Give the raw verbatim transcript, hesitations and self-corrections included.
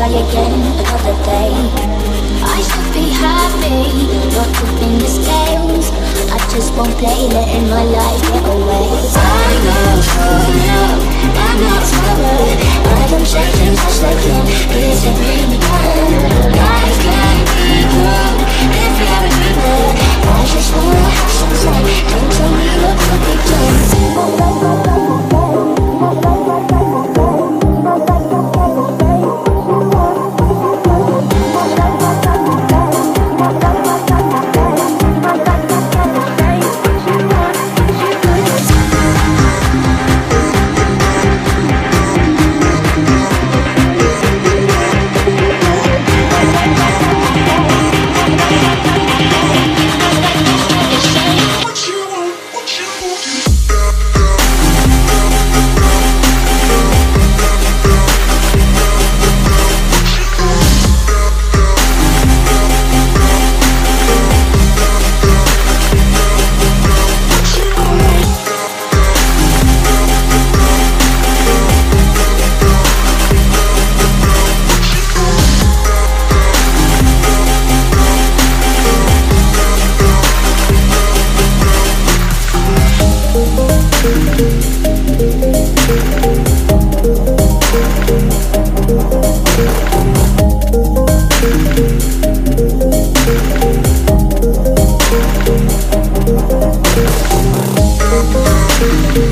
try again another day. I should be happy, not keeping the scales. I just won't play, letting my life get away. I know true love, I'm not troubled. I am shaking just like him, is it really bad? Life can be good if you have a dreamer. I just wanna have some fun, don't tell me what could be done. We'll be right back.